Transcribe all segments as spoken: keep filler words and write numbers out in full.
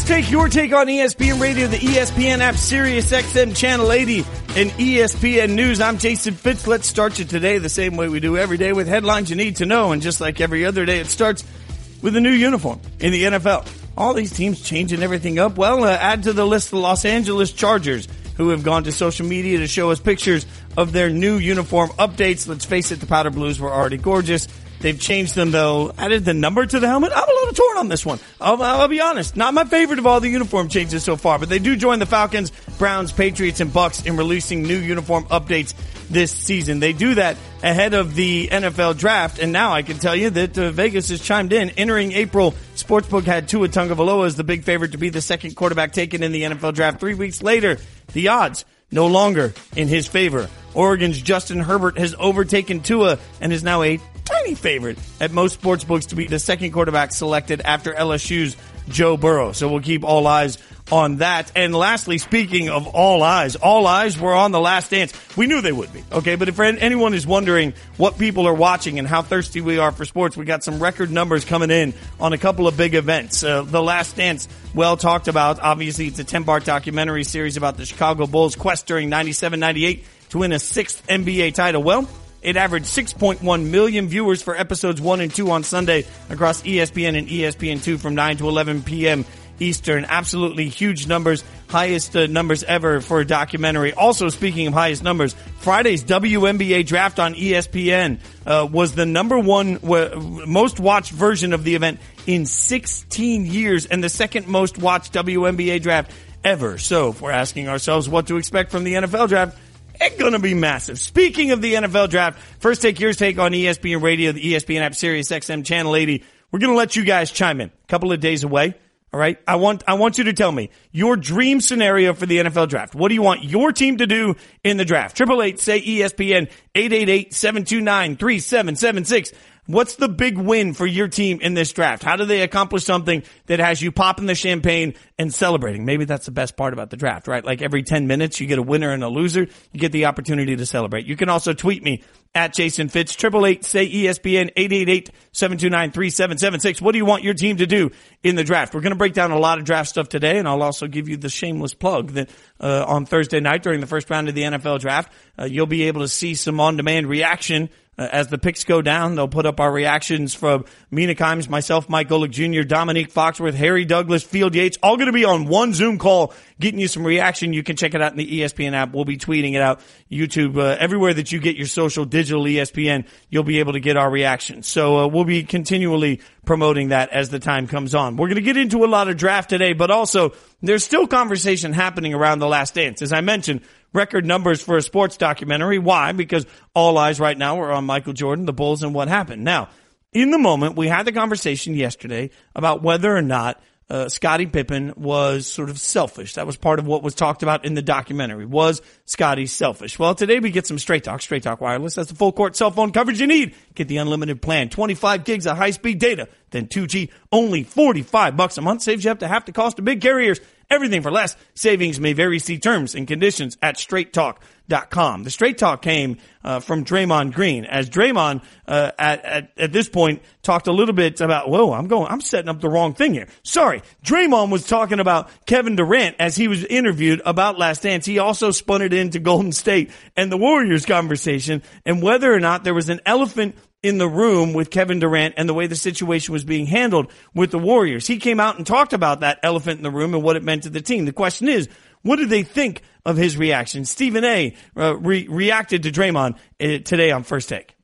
First Take, your take on E S P N Radio, the E S P N app, Sirius X M Channel eighty, and E S P N News. I'm Jason Fitz. Let's start you today the same way we do every day with headlines you need to know. And just like every other day, it starts with a new uniform in the N F L. All these teams changing everything up. Well, uh, add to the list the Los Angeles Chargers, who have gone to social media to show us pictures of their new uniform updates. Let's face it, the powder blues were already gorgeous. They've changed them, though. Added the number to the helmet. I'm a little torn on this one. I'll, I'll be honest. Not my favorite of all the uniform changes so far, but they do join the Falcons, Browns, Patriots, and Bucks in releasing new uniform updates this season. They do that ahead of the N F L draft, and now I can tell you that uh, Vegas has chimed in. Entering April, Sportsbook had Tua Tagovailoa as the big favorite to be the second quarterback taken in the N F L draft. Three weeks later, the odds no longer in his favor. Oregon's Justin Herbert has overtaken Tua and is now a tiny favorite at most sports books to be the second quarterback selected after L S U's Joe Burrow. So we'll keep all eyes on that. And lastly, speaking of all eyes, all eyes were on The Last Dance. We knew they would be, okay? But if anyone is wondering what people are watching and how thirsty we are for sports, we got some record numbers coming in on a couple of big events. Uh, The Last Dance, well talked about. Obviously, it's a ten-part documentary series about the Chicago Bulls' quest during ninety-seven ninety-eight to win a sixth N B A title. Well, it averaged six point one million viewers for episodes one and two on Sunday across E S P N and E S P N two from nine to eleven p.m. Eastern. Absolutely huge numbers, highest uh, numbers ever for a documentary. Also, speaking of highest numbers, Friday's W N B A draft on E S P N uh, was the number one w- most watched version of the event in sixteen years and the second most watched W N B A draft ever. So if we're asking ourselves what to expect from the N F L draft, it's going to be massive. Speaking of the N F L draft, First Take, your take on E S P N Radio, the E S P N app, Sirius X M Channel eighty. We're going to let you guys chime in. A couple of days away. All right. I want, I want you to tell me your dream scenario for the N F L draft. What do you want your team to do in the draft? Triple eight, say E S P N, eight eight eight, seven two nine, three seven seven six. What's the big win for your team in this draft? How do they accomplish something that has you popping the champagne and celebrating? Maybe that's the best part about the draft, right? Like every ten minutes, you get a winner and a loser. You get the opportunity to celebrate. You can also tweet me at Jason Fitz, triple eight, say E S P N, eight eight eight, seven two nine, three seven seven six. What do you want your team to do in the draft? We're going to break down a lot of draft stuff today, and I'll also give you the shameless plug that uh, on Thursday night during the first round of the N F L draft, uh, you'll be able to see some on-demand reaction. Uh, as the picks go down, they'll put up our reactions from Mina Kimes, myself, Mike Golick Junior, Dominique Foxworth, Harry Douglas, Field Yates, all going to be on one Zoom call getting you some reaction. You can check it out in the E S P N app. We'll be tweeting it out, YouTube, uh, everywhere that you get your social digital E S P N, you'll be able to get our reactions. So uh, we'll be continually promoting that as the time comes on. We're going to get into a lot of draft today, but also there's still conversation happening around The Last Dance. As I mentioned, record numbers for a sports documentary. Why? Because all eyes right now are on Michael Jordan, the Bulls, and what happened. Now, in the moment, we had the conversation yesterday about whether or not uh, Scottie Pippen was sort of selfish. That was part of what was talked about in the documentary. Was Scottie selfish? Well, today we get some Straight Talk. Straight Talk Wireless. That's the full court cell phone coverage you need. Get the unlimited plan. twenty-five gigs of high-speed data. Then two G. Only forty-five bucks a month. Saves you up to half the cost of big carriers. Everything for less. Savings may vary. See terms and conditions at straight talk dot com. The Straight Talk came uh, from Draymond Green, as Draymond uh, at, at at this point talked a little bit about, whoa, I'm going, I'm setting up the wrong thing here. Sorry, Draymond was talking about Kevin Durant as he was interviewed about Last Dance. He also spun it into Golden State and the Warriors conversation and whether or not there was an elephant in the room with Kevin Durant and the way the situation was being handled with the Warriors. He came out and talked about that elephant in the room and what it meant to the team. The question is, what did they think of his reaction? Stephen A. Uh, re- reacted to Draymond uh, today on First Take.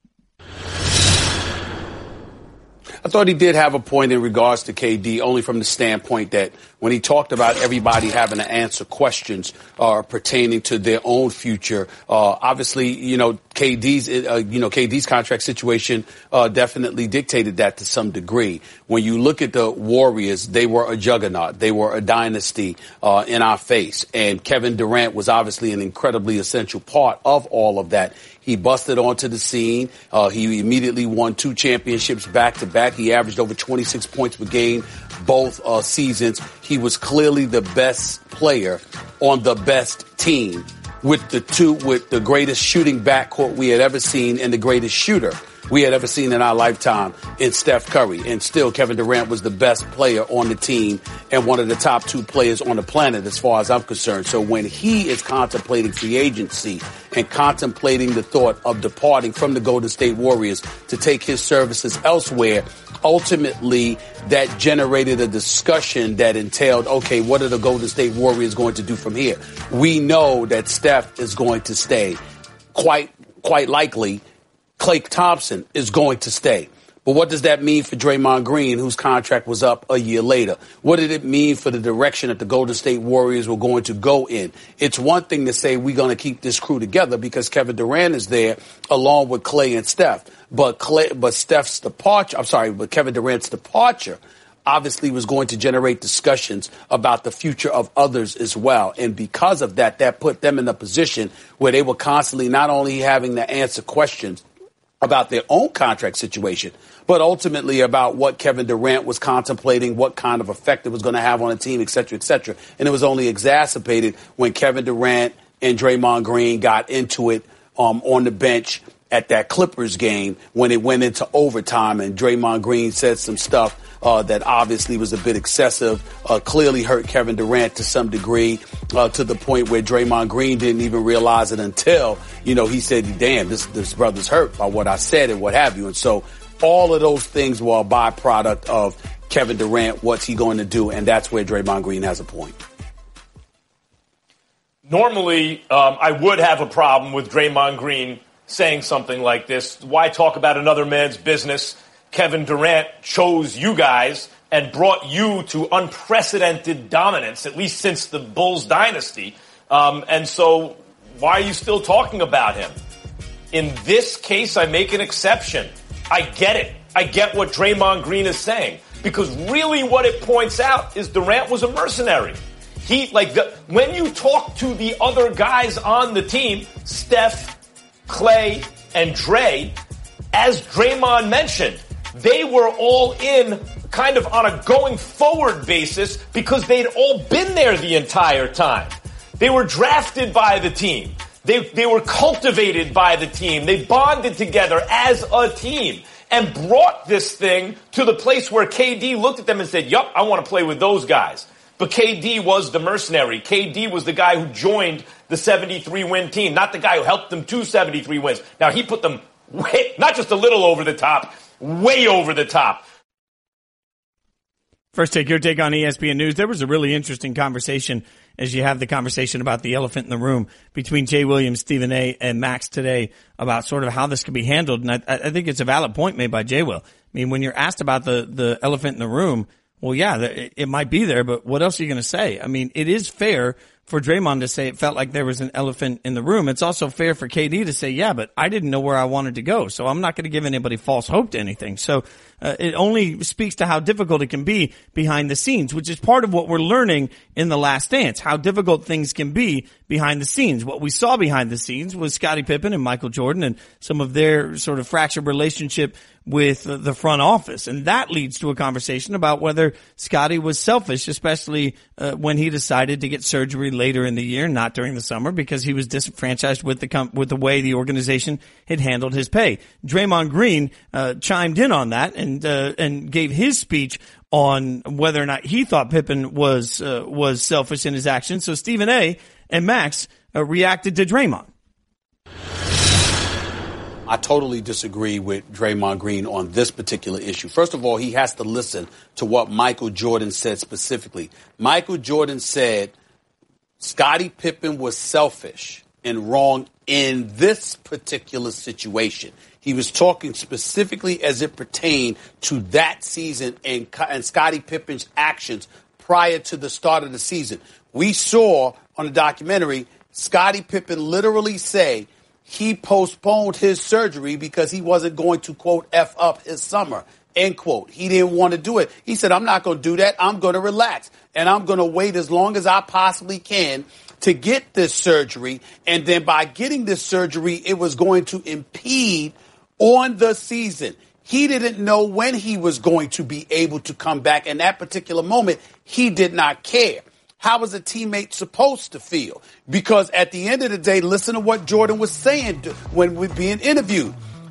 I thought he did have a point in regards to K D, only from the standpoint that when he talked about everybody having to answer questions uh, pertaining to their own future, uh, obviously, you know, K D's, uh, you know, K D's contract situation uh, definitely dictated that to some degree. When you look at the Warriors, they were a juggernaut. They were a dynasty uh, in our face. And Kevin Durant was obviously an incredibly essential part of all of that. He busted onto the scene. Uh, he immediately won two championships back to back. He averaged over twenty-six points per game both uh, seasons. He was clearly the best player on the best team with the two, with the greatest shooting backcourt we had ever seen and the greatest shooter. we had ever seen in our lifetime in Steph Curry. And still, Kevin Durant was the best player on the team and one of the top two players on the planet as far as I'm concerned. So when he is contemplating free agency and contemplating the thought of departing from the Golden State Warriors to take his services elsewhere, ultimately that generated a discussion that entailed, okay, what are the Golden State Warriors going to do from here? We know that Steph is going to stay. Quite, quite likely, Klay Thompson is going to stay. But what does that mean for Draymond Green, whose contract was up a year later? What did it mean for the direction that the Golden State Warriors were going to go in? It's one thing to say we're going to keep this crew together because Kevin Durant is there along with Klay and Steph. But Klay, but Steph's departure, I'm sorry, but Kevin Durant's departure obviously was going to generate discussions about the future of others as well. And because of that, that put them in a position where they were constantly not only having to answer questions about their own contract situation, but ultimately about what Kevin Durant was contemplating, what kind of effect it was going to have on the team, et cetera, et cetera. And it was only exacerbated when Kevin Durant and Draymond Green got into it um, on the bench at that Clippers game when it went into overtime, and Draymond Green said some stuff uh, that obviously was a bit excessive, uh, clearly hurt Kevin Durant to some degree, uh, to the point where Draymond Green didn't even realize it until, you know, he said, damn, this, this brother's hurt by what I said and what have you. And so all of those things were a byproduct of Kevin Durant. What's he going to do? And that's where Draymond Green has a point. Normally, um, I would have a problem with Draymond Green saying something like this. Why talk about another man's business? Kevin Durant chose you guys and brought you to unprecedented dominance, at least since the Bulls dynasty. Um, and so why are you still talking about him? In this case, I make an exception. I get it. I get what Draymond Green is saying, because really what it points out is Durant was a mercenary. He, like, the, when you talk to the other guys on the team, Steph, Klay, and Dre, as Draymond mentioned, they were all in kind of on a going forward basis because they'd all been there the entire time. They were drafted by the team. They, they were cultivated by the team. They bonded together as a team and brought this thing to the place where K D looked at them and said, yup, I want to play with those guys. But K D was the mercenary. K D was the guy who joined the seventy-three win team, not the guy who helped them to seventy-three wins. Now, he put them way, not just a little over the top, way over the top. First take, your take on E S P N News. There was a really interesting conversation as you have the conversation about the elephant in the room between Jay Williams, Stephen A., and Max today about sort of how this could be handled. And I, I think it's a valid point made by Jay Will. I mean, when you're asked about the, the elephant in the room, well, yeah, it, it might be there, but what else are you going to say? I mean, it is fair for Draymond to say it felt like there was an elephant in the room. It's also fair for K D to say, yeah, but I didn't know where I wanted to go, so I'm not going to give anybody false hope to anything. So uh, it only speaks to how difficult it can be behind the scenes, which is part of what we're learning in The Last Dance, how difficult things can be behind the scenes. What we saw behind the scenes was Scottie Pippen and Michael Jordan and some of their sort of fractured relationship with the front office. And that leads to a conversation about whether Scottie was selfish, especially uh, when he decided to get surgery later in the year, not during the summer, because he was disenfranchised with the com- with the way the organization had handled his pay. Draymond Green uh, chimed in on that and uh, and gave his speech on whether or not he thought Pippen was uh, was selfish in his actions. So Stephen A. and Max uh, reacted to Draymond. I totally disagree with Draymond Green on this particular issue. First of all, he has to listen to what Michael Jordan said specifically. Michael Jordan said Scottie Pippen was selfish and wrong in this particular situation. He was talking specifically as it pertained to that season and, and Scottie Pippen's actions prior to the start of the season. We saw on the documentary Scottie Pippen literally say he postponed his surgery because he wasn't going to, quote, F up his summer, end quote. He didn't want to do it. He said, I'm not going to do that. I'm going to relax, and I'm going to wait as long as I possibly can to get this surgery. And then by getting this surgery, it was going to impede on the season. He didn't know when he was going to be able to come back. In that particular moment, he did not care. How was a teammate supposed to feel? Because at the end of the day, listen to what Jordan was saying when we were being interviewed.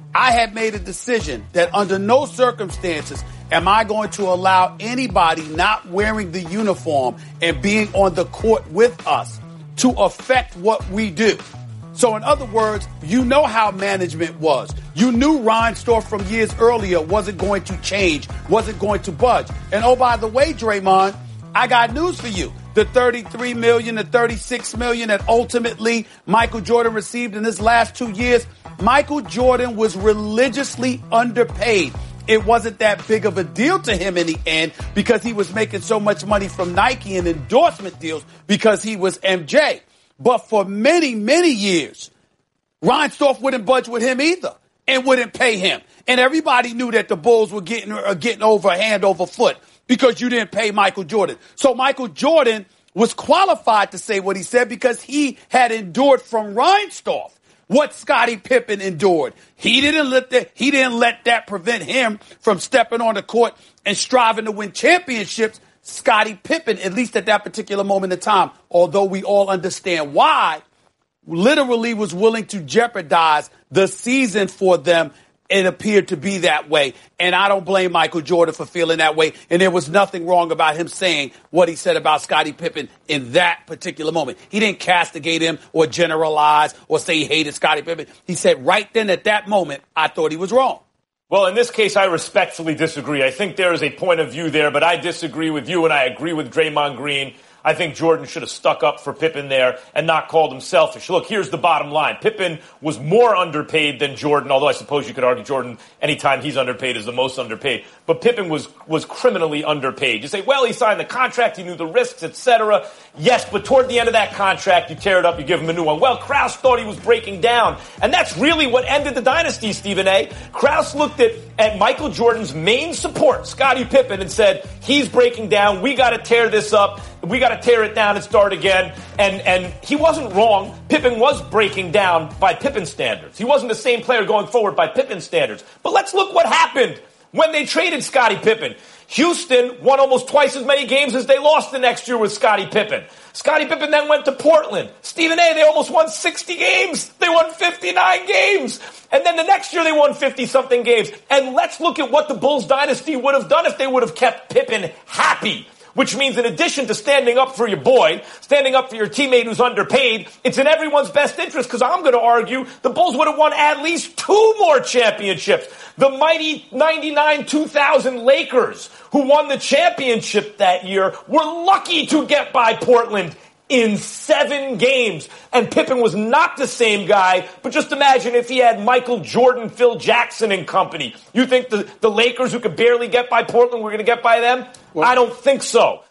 I had made a decision that under no circumstances am I going to allow anybody not wearing the uniform and being on the court with us to affect what we do. So in other words, you know how management was. You knew Reinsdorf from years earlier wasn't going to change, wasn't going to budge. And oh, by the way, Draymond, I got news for you. The thirty-three million dollars, the thirty-six million dollars that ultimately Michael Jordan received in his last two years, Michael Jordan was religiously underpaid. It wasn't that big of a deal to him in the end because he was making so much money from Nike and endorsement deals because he was M J. But for many, many years, Reinsdorf wouldn't budge with him either and wouldn't pay him. And everybody knew that the Bulls were getting, uh, getting over hand over foot because you didn't pay Michael Jordan. So Michael Jordan was qualified to say what he said because he had endured from Reinsdorf what Scottie Pippen endured. He didn't let that, he didn't let that prevent him from stepping on the court and striving to win championships. Scottie Pippen, at least at that particular moment in time, although we all understand why, literally was willing to jeopardize the season for them. It appeared to be that way. And I don't blame Michael Jordan for feeling that way. And there was nothing wrong about him saying what he said about Scottie Pippen in that particular moment. He didn't castigate him or generalize or say he hated Scottie Pippen. He said right then at that moment, I thought he was wrong. Well, in this case, I respectfully disagree. I think there is a point of view there, but I disagree with you, and I agree with Draymond Green. I think Jordan should have stuck up for Pippen there and not called him selfish. Look, here's the bottom line. Pippen was more underpaid than Jordan, although I suppose you could argue Jordan, anytime he's underpaid, is the most underpaid. But Pippen was was criminally underpaid. You say, well, he signed the contract, he knew the risks, et cetera. Yes, but toward the end of that contract, you tear it up, you give him a new one. Well, Krause thought he was breaking down, and that's really what ended the dynasty, Stephen A. Krause looked at, at Michael Jordan's main support, Scottie Pippen, and said, he's breaking down, we got to tear this up. We got to tear it down and start again. And and he wasn't wrong. Pippen was breaking down by Pippen standards. He wasn't the same player going forward by Pippen standards. But let's look what happened when they traded Scottie Pippen. Houston won almost twice as many games as they lost the next year with Scottie Pippen. Scottie Pippen then went to Portland. Stephen A., they almost won sixty games. They won fifty-nine games. And then the next year they won fifty-something games. And let's look at what the Bulls dynasty would have done if they would have kept Pippen happy. Which means in addition to standing up for your boy, standing up for your teammate who's underpaid, it's in everyone's best interest because I'm going to argue the Bulls would have won at least two more championships. The mighty ninety-nine two thousand Lakers, who won the championship that year, were lucky to get by Portland in seven games. And Pippen was not the same guy, but just imagine if he had Michael Jordan, Phil Jackson and company. You think the, the Lakers, who could barely get by Portland, were going to get by them? Well, I don't think so.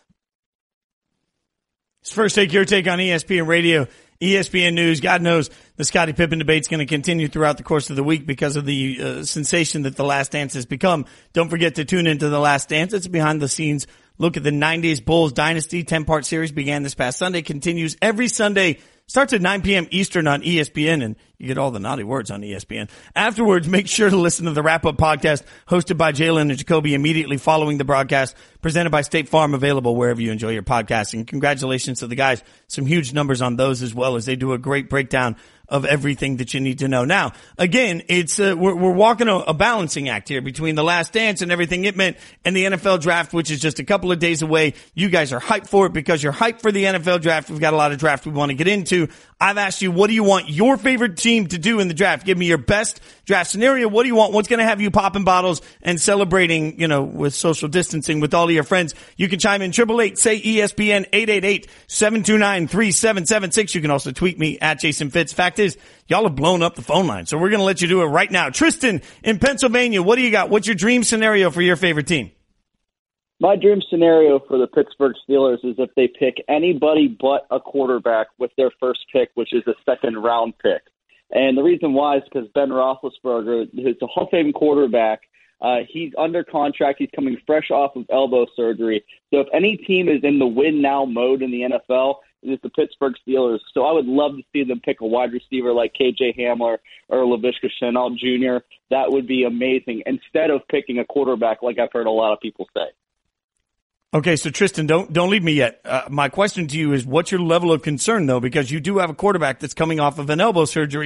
First Take, your take on E S P N Radio, E S P N News. God knows the Scottie Pippen debate's going to continue throughout the course of the week because of the uh, sensation that The Last Dance has become. Don't forget to tune into The Last Dance. It's a behind-the-scenes look at the nineties Bulls dynasty. ten-part series began this past Sunday, continues every Sunday. Starts at nine p.m. Eastern on E S P N, and you get all the naughty words on E S P N. Afterwards, make sure to listen to the wrap-up podcast hosted by Jalen and Jacoby immediately following the broadcast, presented by State Farm, available wherever you enjoy your podcasting. Congratulations to the guys. Some huge numbers on those as well, as they do a great breakdown of everything that you need to know. Now, again, it's uh, we're, we're walking a, a balancing act here between The Last Dance and everything it meant and the N F L draft, which is just a couple of days away. You guys are hyped for it because you're hyped for the N F L draft. We've got a lot of draft we want to get into. I've asked you, what do you want your favorite team to do in the draft? Give me your best draft scenario. What do you want? What's going to have you popping bottles and celebrating, you know, with social distancing with all of your friends? You can chime in triple eight, say E S P N, eight eight eight, seven two nine, three seven seven six. You can also tweet me at Jason Fitz. Fact is, y'all have blown up the phone line, so we're going to let you do it right now. Tristan in Pennsylvania, what do you got? What's your dream scenario for your favorite team? My dream scenario for the Pittsburgh Steelers is if they pick anybody but a quarterback with their first pick, which is a second-round pick. And the reason why is because Ben Roethlisberger, who's a Hall of Fame quarterback, uh, he's under contract. He's coming fresh off of elbow surgery. So if any team is in the win-now mode in the N F L, it's the Pittsburgh Steelers. So I would love to see them pick a wide receiver like K J Hamler or Laviska Shenault Junior That would be amazing, instead of picking a quarterback like I've heard a lot of people say. Okay, so Tristan, don't don't leave me yet. Uh, my question to you is, what's your level of concern, though, because you do have a quarterback that's coming off of an elbow surgery,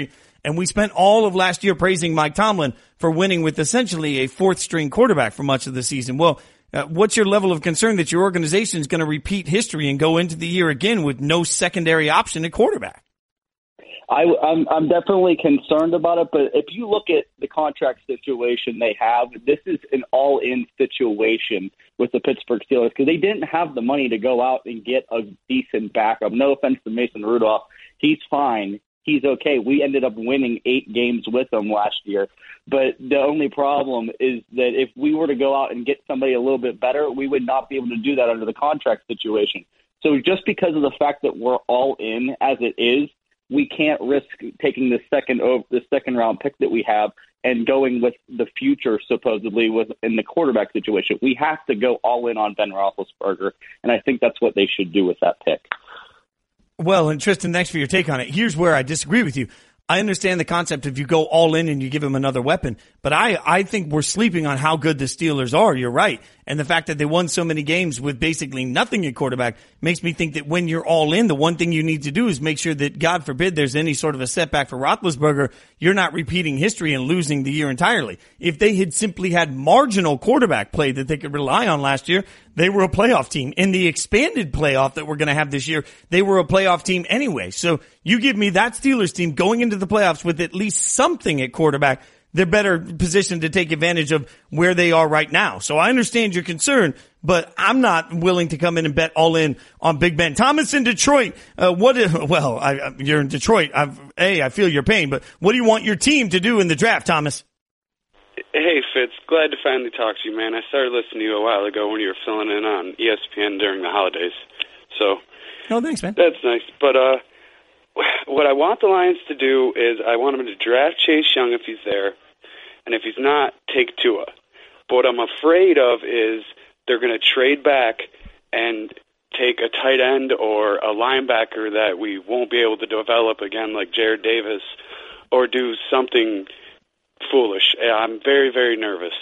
And we spent all of last year praising Mike Tomlin for winning with essentially a fourth string quarterback for much of the season. Well, uh, what's your level of concern that your organization is going to repeat history and go into the year again with no secondary option at quarterback? I, I'm, I'm definitely concerned about it, but if you look at the contract situation they have, this is an all-in situation with the Pittsburgh Steelers because they didn't have the money to go out and get a decent backup. No offense to Mason Rudolph. He's fine. He's okay. We ended up winning eight games with him last year. But the only problem is that if we were to go out and get somebody a little bit better, we would not be able to do that under the contract situation. So just because of the fact that we're all in as it is, we can't risk taking the second the second round pick that we have and going with the future supposedly with in the quarterback situation. We have to go all in on Ben Roethlisberger, and I think that's what they should do with that pick. Well, and Tristan, thanks for your take on it. Here's where I disagree with you. I understand the concept if you go all in and you give him another weapon, but I, I think we're sleeping on how good the Steelers are. You're right. And the fact that they won so many games with basically nothing at quarterback makes me think that when you're all in, the one thing you need to do is make sure that, God forbid, there's any sort of a setback for Roethlisberger, you're not repeating history and losing the year entirely. If they had simply had marginal quarterback play that they could rely on last year, they were a playoff team. In the expanded playoff that we're going to have this year, they were a playoff team anyway. So you give me that Steelers team going into the playoffs with at least something at quarterback, they're better positioned to take advantage of where they are right now. So I understand your concern, but I'm not willing to come in and bet all in on Big Ben. Thomas in Detroit, uh, what, is, well, I, you're in Detroit. I've, A, I feel your pain, but what do you want your team to do in the draft, Thomas? Hey, Fitz. Glad to finally talk to you, man. I started listening to you a while ago when you were filling in on E S P N during the holidays. So, oh, thanks, man. That's nice. But uh, what I want the Lions to do is I want them to draft Chase Young if he's there, and if he's not, take Tua. But what I'm afraid of is they're going to trade back and take a tight end or a linebacker that we won't be able to develop again, like Jared Davis, or do something foolish. I'm very, very nervous.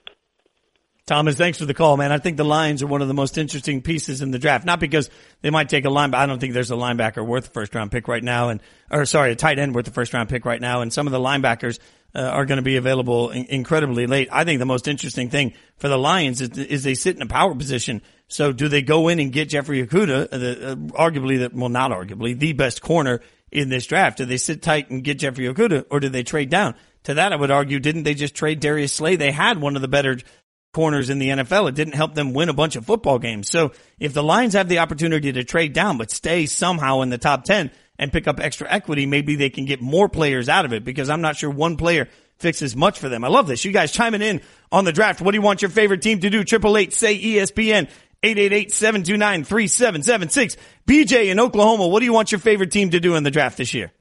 Thomas, thanks for the call, man. I think the Lions are one of the most interesting pieces in the draft. Not because they might take a linebacker. I don't think there's a linebacker worth a first-round pick right now, and or sorry, a tight end worth a first-round pick right now. And some of the linebackers uh, are going to be available in- incredibly late. I think the most interesting thing for the Lions is, is they sit in a power position. So do they go in and get Jeffrey Okudah, the, uh, arguably, the, well, not arguably, the best corner in this draft? Do they sit tight and get Jeffrey Okudah, or do they trade down? To that, I would argue, didn't they just trade Darius Slay? They had one of the better corners in the N F L. It didn't help them win a bunch of football games. So if the Lions have the opportunity to trade down but stay somehow in the top ten and pick up extra equity, maybe they can get more players out of it, because I'm not sure one player fixes much for them. I love this. You guys chiming in on the draft. What do you want your favorite team to do? Triple eight say E S P N, eight eight eight, seven two nine, three seven seven six. B J in Oklahoma, what do you want your favorite team to do in the draft this year?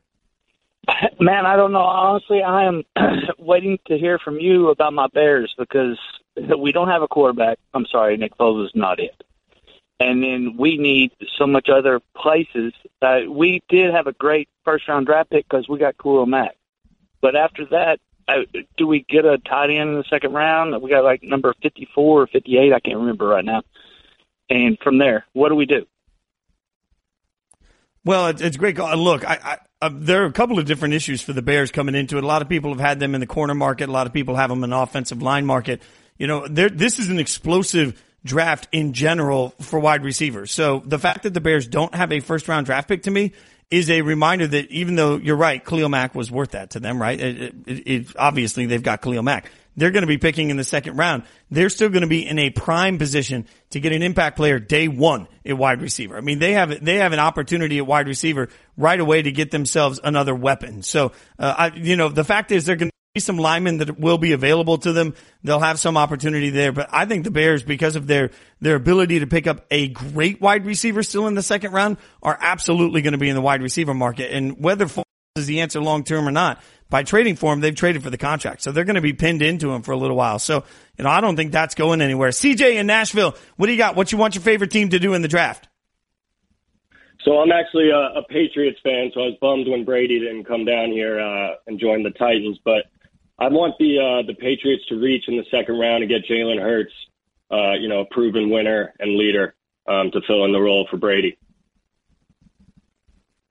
Man, I don't know. Honestly, I am waiting to hear from you about my Bears, because we don't have a quarterback. I'm sorry, Nick Foles is not it. And then we need so much other places. Uh, we did have a great first-round draft pick because we got Khalil Mack. But after that, uh, do we get a tight end in the second round? We got like number fifty-four or fifty-eight. I can't remember right now. And from there, what do we do? Well, it's, it's great. Look, I, I, uh, there are a couple of different issues for the Bears coming into it. A lot of people have had them in the corner market. A lot of people have them in the offensive line market. You know, this is an explosive draft in general for wide receivers. So the fact that the Bears don't have a first-round draft pick, to me, is a reminder that even though you're right, Khalil Mack was worth that to them, right? It, it, it, obviously, they've got Khalil Mack. They're going to be picking in the second round. They're still going to be in a prime position to get an impact player day one at wide receiver. I mean, they have they have an opportunity at wide receiver right away to get themselves another weapon. So, uh, I, you know, the fact is they're going to be some linemen that will be available to them. They'll have some opportunity there. But I think the Bears, because of their their ability to pick up a great wide receiver still in the second round, are absolutely going to be in the wide receiver market. And whether Foles is the answer long term or not, by trading for him, they've traded for the contract. So they're going to be pinned into him for a little while. So, you know, I don't think that's going anywhere. C J in Nashville, what do you got? What you want your favorite team to do in the draft? So I'm actually a, a Patriots fan, so I was bummed when Brady didn't come down here uh, and join the Titans. But I want the uh, the Patriots to reach in the second round and get Jalen Hurts, uh, you know, a proven winner and leader um, to fill in the role for Brady.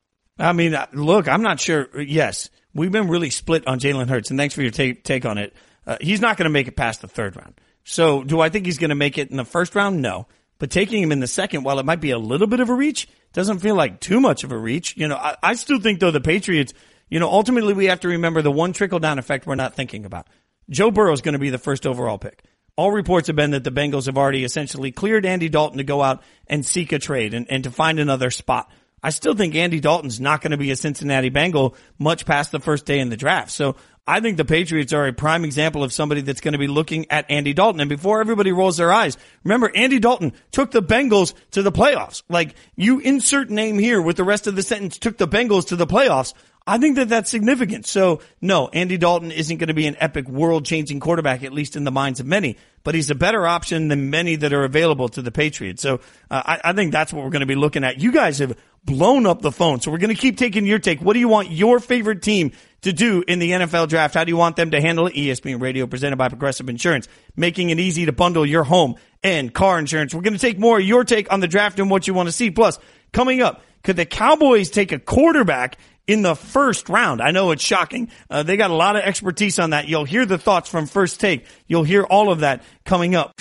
I mean, look, I'm not sure. Yes, we've been really split on Jalen Hurts, and thanks for your take, take on it. Uh, he's not going to make it past the third round. So do I think he's going to make it in the first round? No. But taking him in the second, while it might be a little bit of a reach, doesn't feel like too much of a reach. You know, I, I still think, though, the Patriots, you know, ultimately we have to remember the one trickle-down effect we're not thinking about. Joe Burrow is going to be the first overall pick. All reports have been that the Bengals have already essentially cleared Andy Dalton to go out and seek a trade and, and to find another spot. I still think Andy Dalton's not going to be a Cincinnati Bengal much past the first day in the draft. So I think the Patriots are a prime example of somebody that's going to be looking at Andy Dalton. And before everybody rolls their eyes, remember, Andy Dalton took the Bengals to the playoffs. Like, you insert name here with the rest of the sentence, took the Bengals to the playoffs. I think that that's significant. So, no, Andy Dalton isn't going to be an epic world-changing quarterback, at least in the minds of many, but he's a better option than many that are available to the Patriots. So, uh, I, I think that's what we're going to be looking at. You guys have blown up the phone, so we're going to keep taking your take. What do you want your favorite team to do in the N F L draft? How do you want them to handle it? E S P N Radio, presented by Progressive Insurance, making it easy to bundle your home and car insurance. We're going to take more of your take on the draft and what you want to see. Plus, coming up, could the Cowboys take a quarterback in the first round? I know it's shocking. Uh, they got a lot of expertise on that. You'll hear the thoughts from First Take. You'll hear all of that coming up.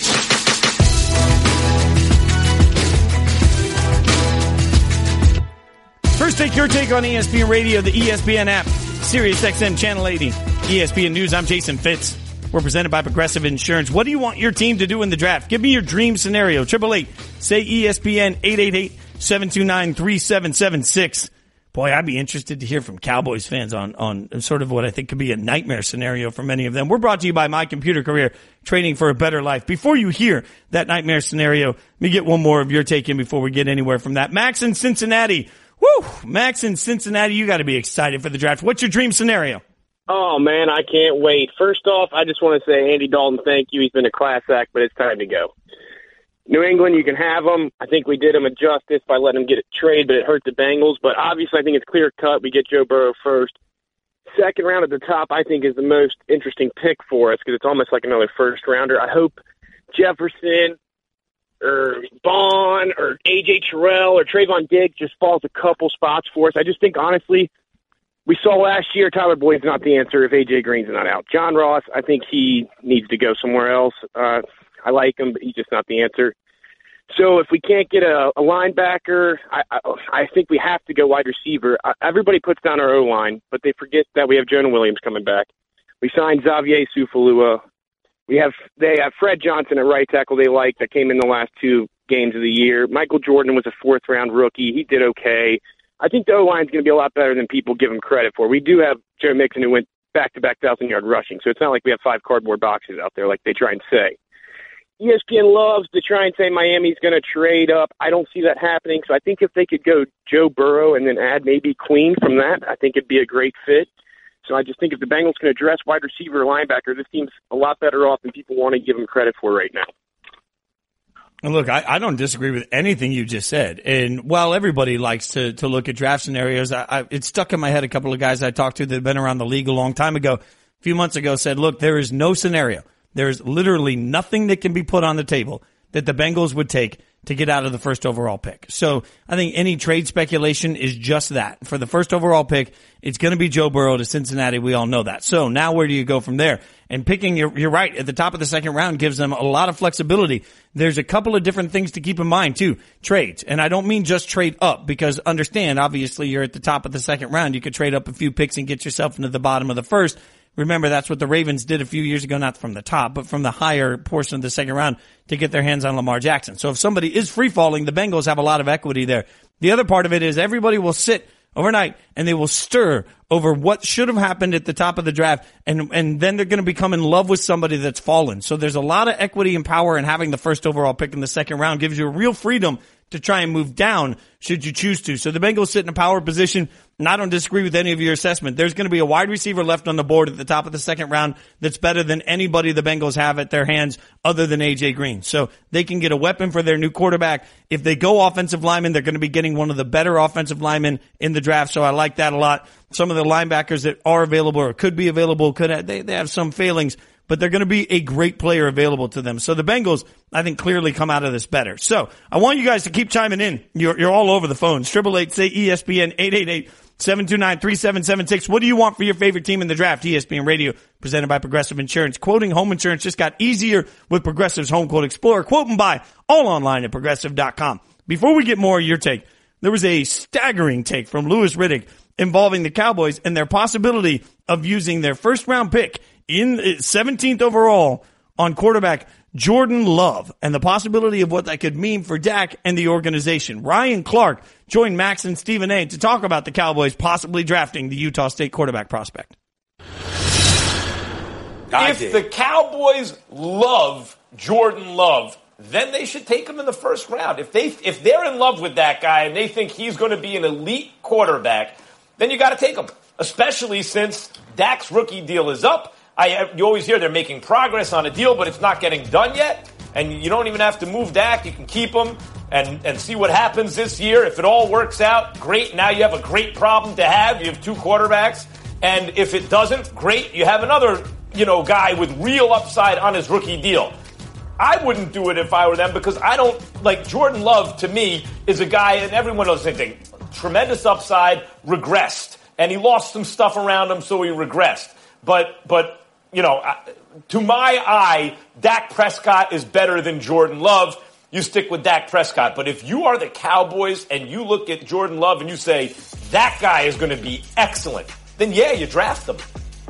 First Take, your take on E S P N Radio, the E S P N app, Sirius X M Channel eighty, E S P N News. I'm Jason Fitz. We're presented by Progressive Insurance. What do you want your team to do in the draft? Give me your dream scenario. eight eight eight, say E S P N, eight eight eight, seven two nine, three seven seven six. Boy, I'd be interested to hear from Cowboys fans on, on sort of what I think could be a nightmare scenario for many of them. We're brought to you by My Computer Career, training for a better life. Before you hear that nightmare scenario, let me get one more of your take in before we get anywhere from that. Max in Cincinnati. Woo! Max in Cincinnati, you got to be excited for the draft. What's your dream scenario? Oh, man, I can't wait. First off, I just want to say, Andy Dalton, thank you. He's been a class act, but it's time to go. New England, you can have him. I think we did him a justice by letting him get a trade, but it hurt the Bengals. But obviously, I think it's clear cut. We get Joe Burrow first. Second round at the top, I think, is the most interesting pick for us because it's almost like another first rounder. I hope Jefferson or Vaughn or A J Terrell or Trayvon Diggs just falls a couple spots for us. I just think, honestly, we saw last year Tyler Boyd's not the answer if A J Green's not out. John Ross, I think he needs to go somewhere else. Uh, I like him, but he's just not the answer. So if we can't get a, a linebacker, I, I, I think we have to go wide receiver. I, everybody puts down our O-line, but they forget that we have Jonah Williams coming back. We signed Xavier Sufalua. We have they have Fred Johnson at right tackle they like that came in the last two games of the year. Michael Jordan was a fourth-round rookie. He did okay. I think the O-line is going to be a lot better than people give him credit for. We do have Joe Mixon who went back-to-back thousand-yard rushing, so it's not like we have five cardboard boxes out there like they try and say. E S P N loves to try and say Miami's going to trade up. I don't see that happening. So I think if they could go Joe Burrow and then add maybe Queen from that, I think it'd be a great fit. So I just think if the Bengals can address wide receiver or linebacker, this team's a lot better off than people want to give them credit for right now. And look, I, I don't disagree with anything you just said. And while everybody likes to, to look at draft scenarios, I, I, it stuck in my head. A couple of guys I talked to that have been around the league a long time ago, a few months ago, said, look, there is no scenario. There's literally nothing that can be put on the table that the Bengals would take to get out of the first overall pick. So I think any trade speculation is just that. For the first overall pick, it's going to be Joe Burrow to Cincinnati. We all know that. So now where do you go from there? And picking, you're, you're right, at the top of the second round gives them a lot of flexibility. There's a couple of different things to keep in mind too. Trades. And I don't mean just trade up because understand, obviously you're at the top of the second round. You could trade up a few picks and get yourself into the bottom of the first. Remember, that's what the Ravens did a few years ago, not from the top, but from the higher portion of the second round to get their hands on Lamar Jackson. So if somebody is free-falling, the Bengals have a lot of equity there. The other part of it is everybody will sit overnight and they will stir over what should have happened at the top of the draft, and and then they're going to become in love with somebody that's fallen. So there's a lot of equity and power in having the first overall pick in the second round. Gives you a real freedom to try and move down should you choose to. So the Bengals sit in a power position, and I don't disagree with any of your assessment. There's going to be a wide receiver left on the board at the top of the second round that's better than anybody the Bengals have at their hands other than A J Green. So they can get a weapon for their new quarterback. If they go offensive lineman, they're going to be getting one of the better offensive linemen in the draft, so I like that a lot. Some of the linebackers that are available or could be available, could have, they, they have some failings, but they're going to be a great player available to them. So the Bengals, I think, clearly come out of this better. So I want you guys to keep chiming in. You're, you're all over the phone. Triple eight, say E S P N, eight eight eight, seven two nine, three seven seven six. What do you want for your favorite team in the draft? E S P N Radio, presented by Progressive Insurance. Quoting home insurance just got easier with Progressive's Home Quote Explorer. Quote and buy all online at progressive dot com. Before we get more of your take, there was a staggering take from Louis Riddick involving the Cowboys and their possibility of using their first round pick in seventeenth overall on quarterback Jordan Love, and the possibility of what that could mean for Dak and the organization. Ryan Clark joined Max and Stephen A. to talk about the Cowboys possibly drafting the Utah State quarterback prospect. I if did. the Cowboys love Jordan Love, then they should take him in the first round. If they if they're in love with that guy and they think he's going to be an elite quarterback, then you got to take him, especially since Dak's rookie deal is up. I, you always hear they're making progress on a deal, but it's not getting done yet. And you don't even have to move Dak. You can keep him and, and see what happens this year. If it all works out, great. Now you have a great problem to have. You have two quarterbacks. And if it doesn't, great. You have another, you know, guy with real upside on his rookie deal. I wouldn't do it if I were them because I don't, like, Jordan Love to me is a guy, and everyone knows the same thing, tremendous upside, regressed. And he lost some stuff around him, so he regressed. But, but, you know, to my eye, Dak Prescott is better than Jordan Love. You stick with Dak Prescott. But if you are the Cowboys and you look at Jordan Love and you say, that guy is going to be excellent, then yeah, you draft him.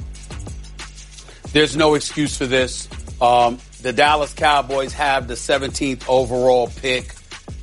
There's no excuse for this. Um, the Dallas Cowboys have the seventeenth overall pick.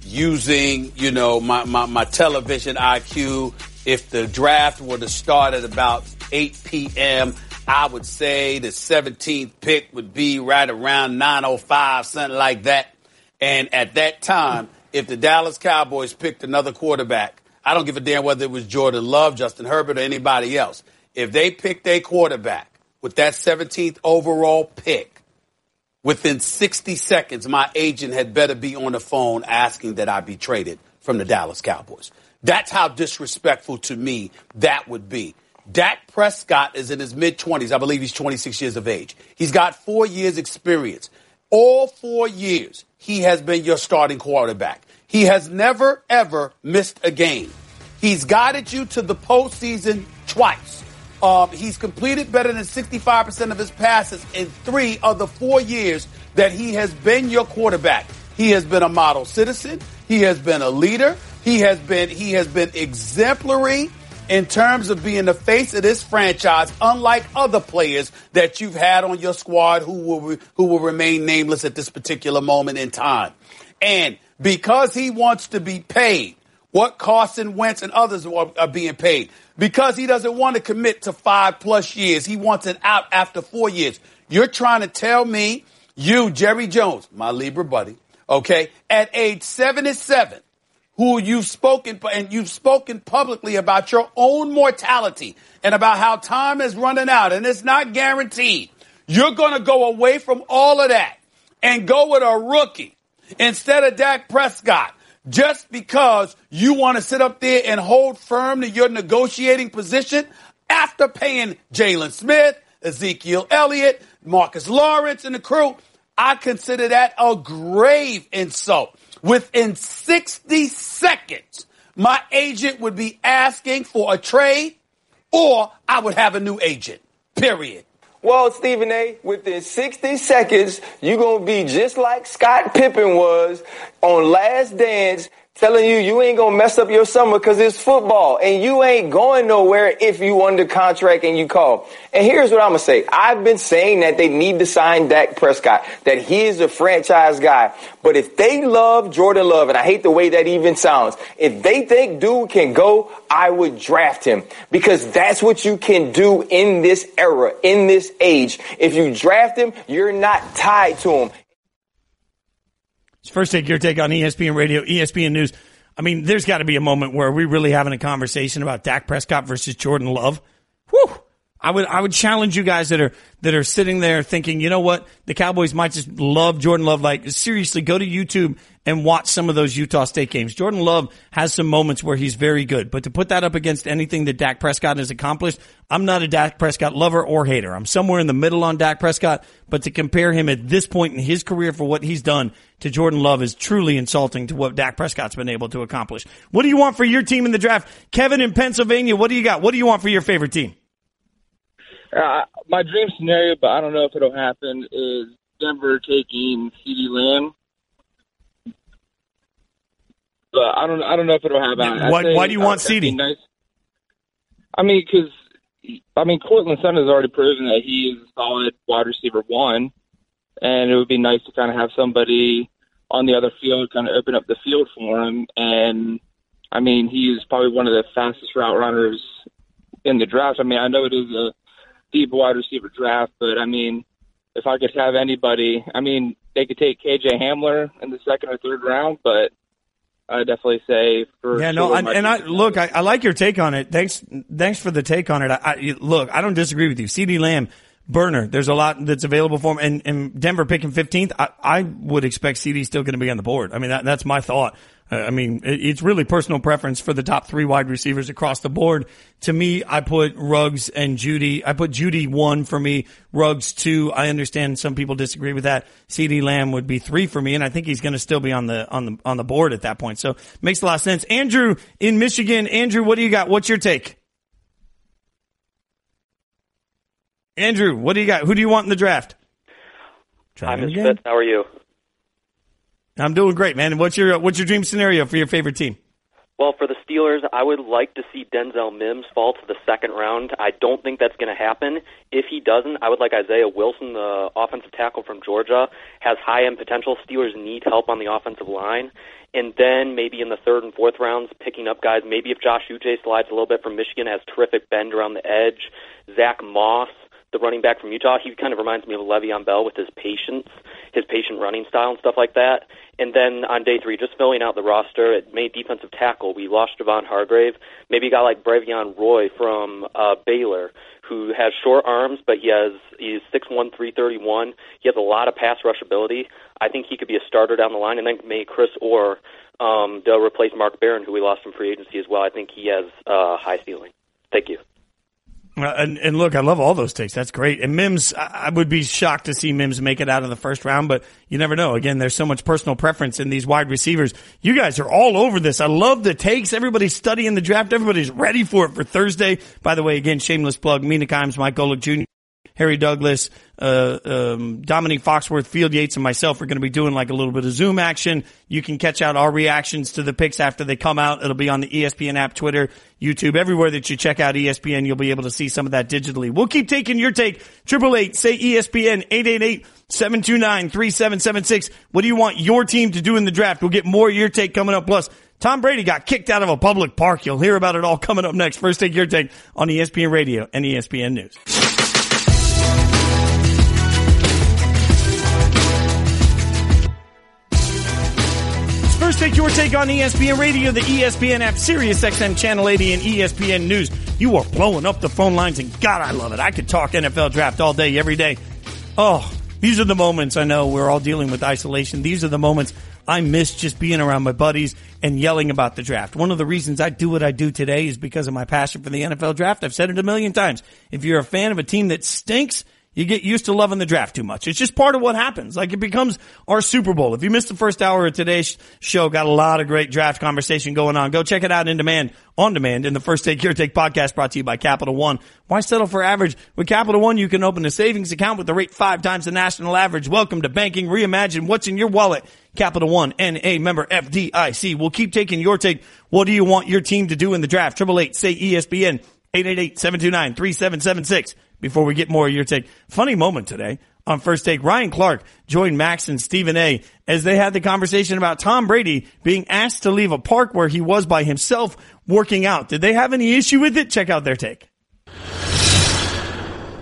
Using, you know, my, my, my television I Q, if the draft were to start at about eight p.m., I would say the seventeenth pick would be right around nine oh five, something like that. And at that time, if the Dallas Cowboys picked another quarterback, I don't give a damn whether it was Jordan Love, Justin Herbert, or anybody else. If they picked a quarterback with that seventeenth overall pick, within sixty seconds, my agent had better be on the phone asking that I be traded from the Dallas Cowboys. That's how disrespectful to me that would be. Dak Prescott is in his mid-twenties. I believe he's twenty-six years of age. He's got four years experience. All four years, he has been your starting quarterback. He has never, ever missed a game. He's guided you to the postseason twice. Um, he's completed better than sixty-five percent of his passes in three of the four years that he has been your quarterback. He has been a model citizen. He has been a leader. He has been, he has been exemplary in terms of being the face of this franchise, unlike other players that you've had on your squad who will who will remain nameless at this particular moment in time. And because he wants to be paid what Carson Wentz and others are, are being paid, because he doesn't want to commit to five plus years, he wants it out after four years. You're trying to tell me, you, Jerry Jones, my Libra buddy, okay, at age seventy-seven, who you've spoken, and you've spoken publicly about your own mortality and about how time is running out and it's not guaranteed. You're going to go away from all of that and go with a rookie instead of Dak Prescott just because you want to sit up there and hold firm to your negotiating position after paying Jalen Smith, Ezekiel Elliott, Marcus Lawrence, and the crew. I consider that a grave insult. Within sixty seconds, my agent would be asking for a trade or I would have a new agent, period. Well, Stephen A., within sixty seconds, you're going to be just like Scott Pippen was on Last Dance, telling you you ain't going to mess up your summer because it's football and you ain't going nowhere if you under contract and you call. And here's what I'm going to say. I've been saying that they need to sign Dak Prescott, that he is a franchise guy. But if they love Jordan Love, and I hate the way that even sounds, if they think dude can go, I would draft him because that's what you can do in this era, in this age. If you draft him, you're not tied to him. First take, your take on E S P N Radio, E S P N News. I mean, there's got to be a moment where we're really having a conversation about Dak Prescott versus Jordan Love. Whew. I would, I would challenge you guys that are, that are sitting there thinking, you know what, the Cowboys might just love Jordan Love. Like, seriously, go to YouTube and watch some of those Utah State games. Jordan Love has some moments where he's very good, but to put that up against anything that Dak Prescott has accomplished, I'm not a Dak Prescott lover or hater. I'm somewhere in the middle on Dak Prescott, but to compare him at this point in his career for what he's done to Jordan Love is truly insulting to what Dak Prescott's been able to accomplish. What do you want for your team in the draft? Kevin in Pennsylvania, what do you got? What do you want for your favorite team? Uh, my dream scenario, but I don't know if it'll happen, is Denver taking CeeDee Lamb. But I don't, I don't know if it'll happen. Why, why do you want CeeDee? Nice. I mean, because I mean, Cortland Sutton has already proven that he is a solid wide receiver one, and it would be nice to kind of have somebody on the other field kind of open up the field for him. And I mean, he is probably one of the fastest route runners in the draft. I mean, I know it is a deep wide receiver draft, but I mean, if I could have anybody, I mean, they could take K J Hamler in the second or third round, but I definitely say for yeah, sure no, and, and I look, I, I like your take on it. Thanks, thanks for the take on it. I, I look, I don't disagree with you. CeeDee Lamb, burner. There's a lot that's available for him, and, and Denver picking fifteenth. I, I would expect CeeDee still going to be on the board. I mean, that, that's my thought. I mean, it's really personal preference for the top three wide receivers across the board. To me, I put Ruggs and Jeudy. I put Jeudy one for me, Ruggs two. I understand some people disagree with that. CeeDee Lamb would be three for me, and I think he's going to still be on the on the on the board at that point. So makes a lot of sense. Andrew in Michigan. Andrew, what do you got? What's your take? Andrew, what do you got? Who do you want in the draft? Try Hi, Mister Fitz. How are you? I'm doing great, man. What's your what's your dream scenario for your favorite team? Well, for the Steelers, I would like to see Denzel Mims fall to the second round. I don't think that's going to happen. If he doesn't, I would like Isaiah Wilson, the offensive tackle from Georgia, has high-end potential. Steelers need help on the offensive line. And then maybe in the third and fourth rounds, picking up guys. Maybe if Josh Uche slides a little bit from Michigan, has terrific bend around the edge. Zach Moss, the running back from Utah, he kind of reminds me of Le'Veon Bell with his patience, his patient running style and stuff like that. And then on day three, just filling out the roster, it made defensive tackle. We lost Javon Hargrave. Maybe a guy like Bravion Roy from uh, Baylor, who has short arms, but he has he's six one, three thirty-one. He has a lot of pass rush ability. I think he could be a starter down the line. And then maybe Chris Orr, um, they'll replace Mark Barron, who we lost in free agency as well. I think he has a uh, high ceiling. Thank you. Uh, and, and look, I love all those takes. That's great. And Mims, I, I would be shocked to see Mims make it out of the first round, but you never know. Again, there's so much personal preference in these wide receivers. You guys are all over this. I love the takes. Everybody's studying the draft. Everybody's ready for it for Thursday. By the way, again, shameless plug, Mina Kimes, Mike Golick Junior, Harry Douglas, uh, um, Dominique Foxworth, Field Yates, and myself are going to be doing like a little bit of Zoom action. You can catch out our reactions to the picks after they come out. It'll be on the E S P N app, Twitter, YouTube, everywhere that you check out E S P N. You'll be able to see some of that digitally. We'll keep taking your take. Triple eight, say E S P N, eight eight eight, seven two nine, three seven seven six. What do you want your team to do in the draft? We'll get more of your take coming up. Plus, Tom Brady got kicked out of a public park. You'll hear about it all coming up next. First, take your take on E S P N Radio and E S P N News. First, take your take on E S P N Radio, the E S P N app, Sirius X M Channel eighty, and E S P N News. You are blowing up the phone lines, and God, I love it. I could talk N F L draft all day, every day. Oh, these are the moments. I know we're all dealing with isolation. These are the moments I miss just being around my buddies and yelling about the draft. One of the reasons I do what I do today is because of my passion for the N F L draft. I've said it a million times. If you're a fan of a team that stinks, you get used to loving the draft too much. It's just part of what happens. Like, it becomes our Super Bowl. If you missed the first hour of today's show, got a lot of great draft conversation going on. Go check it out in demand, on demand, in the First Take Your Take podcast brought to you by Capital One. Why settle for average? With Capital One, you can open a savings account with the rate five times the national average. Welcome to banking. Reimagine what's in your wallet. Capital One, N A member F D I C. We'll keep taking your take. What do you want your team to do in the draft? Triple eight, say E S P N, eight eight eight, seven two nine, three seven seven six. Before we get more of your take. Funny moment today on First Take. Ryan Clark joined Max and Stephen A. as they had the conversation about Tom Brady being asked to leave a park where he was by himself working out. Did they have any issue with it? Check out their take.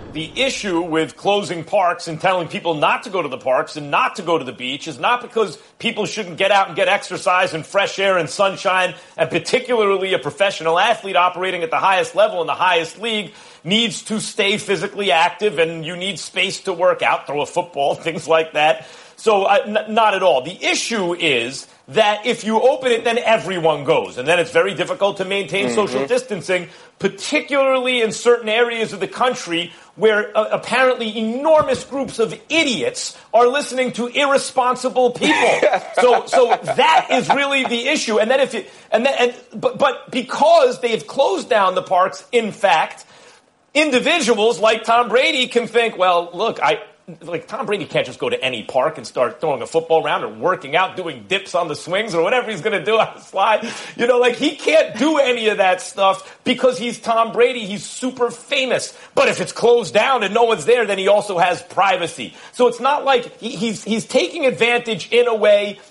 the issue with closing parks and telling people not to go to the parks and not to go to the beach is not because people shouldn't get out and get exercise and fresh air and sunshine, and particularly a professional athlete operating at the highest level in the highest league needs to stay physically active, and you need space to work out, throw a football, things like that. So uh, n- not at all. The issue is that if you open it, then everyone goes. And then it's very difficult to maintain mm-hmm. social distancing, particularly in certain areas of the country where uh, apparently enormous groups of idiots are listening to irresponsible people. so so that is really the issue. And then if it, and then, and, but, but because they've closed down the parks, in fact, individuals like Tom Brady can think, well, look, I, like Tom Brady can't just go to any park and start throwing a football around or working out, doing dips on the swings or whatever he's going to do on the slide. You know, like he can't do any of that stuff because he's Tom Brady. He's super famous. But if it's closed down and no one's there, then he also has privacy. So it's not like he, he's, he's taking advantage in a way.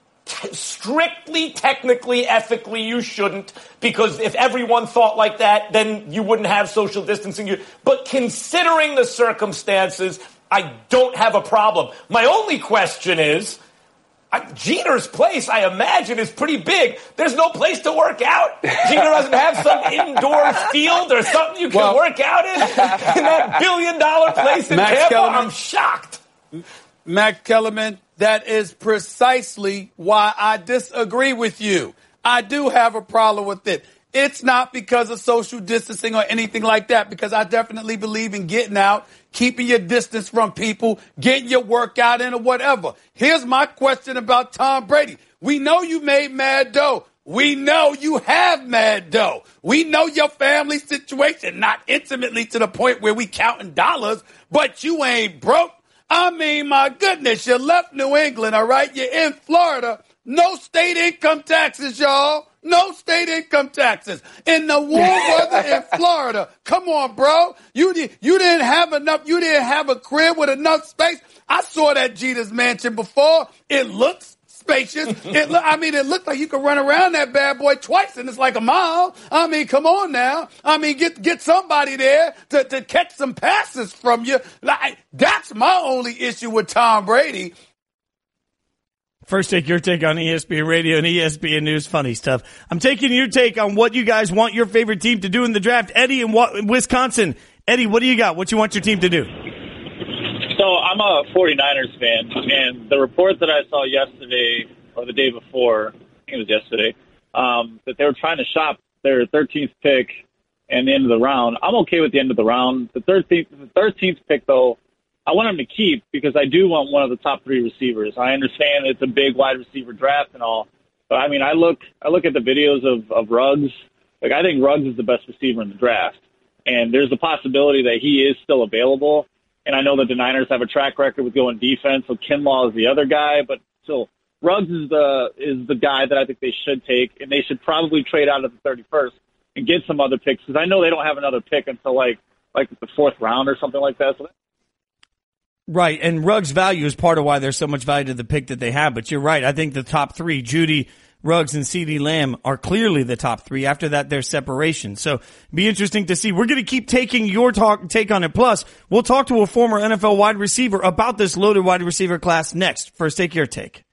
T- strictly, technically, ethically, you shouldn't, because if everyone thought like that, then you wouldn't have social distancing. But considering the circumstances, I don't have a problem. My only question is, I, Jeter's place, I imagine, is pretty big. There's no place to work out. Jeter doesn't have some indoor field or something you can well, work out in. In that billion-dollar place in Max Tampa, Kellerman, I'm shocked. Max Kellerman, that is precisely why I disagree with you. I do have a problem with it. It's not because of social distancing or anything like that, because I definitely believe in getting out, keeping your distance from people, getting your workout in or whatever. Here's my question about Tom Brady. We know you made mad dough. We know you have mad dough. We know your family situation, not intimately to the point where we counting dollars, but you ain't broke. I mean, my goodness, you left New England, all right? You're in Florida. No state income taxes, y'all. No state income taxes. In the warm weather in Florida. Come on, bro. You, did, you didn't have enough. You didn't have a crib with enough space. I saw that Jeter's mansion before. It looks spacious. It look, I mean, it looked like you could run around that bad boy twice, and it's like a mile. I mean, come on now. I mean, get get somebody there to, to catch some passes from you. Like, that's my only issue with Tom Brady. First, take your take on E S P N Radio and E S P N News. Funny stuff. I'm taking your take on what you guys want your favorite team to do in the draft. Eddie in Wisconsin. Eddie, what do you got? What you want your team to do? So I'm a 49ers fan, and the report that I saw yesterday or the day before, I think it was yesterday, um, that they were trying to shop their thirteenth pick and the end of the round. I'm okay with the end of the round. The thirteenth, the thirteenth pick, though, I want them to keep because I do want one of the top three receivers. I understand it's a big wide receiver draft and all, but I mean, I look, I look at the videos of, of Ruggs. Like, I think Ruggs is the best receiver in the draft, and there's a possibility that he is still available. And I know that the Niners have a track record with going defense, so Kinlaw is the other guy, but still, Ruggs is the is the guy that I think they should take, and they should probably trade out at the thirty-first and get some other picks because I know they don't have another pick until like like the fourth round or something like that. So Right, and Ruggs' value is part of why there's so much value to the pick that they have. But you're right. I think the top three, Judy, Ruggs, and CeeDee Lamb, are clearly the top three. After that, there's separation. So be interesting to see. We're going to keep taking your talk, take on it. Plus, we'll talk to a former N F L wide receiver about this loaded wide receiver class next. First, take your take.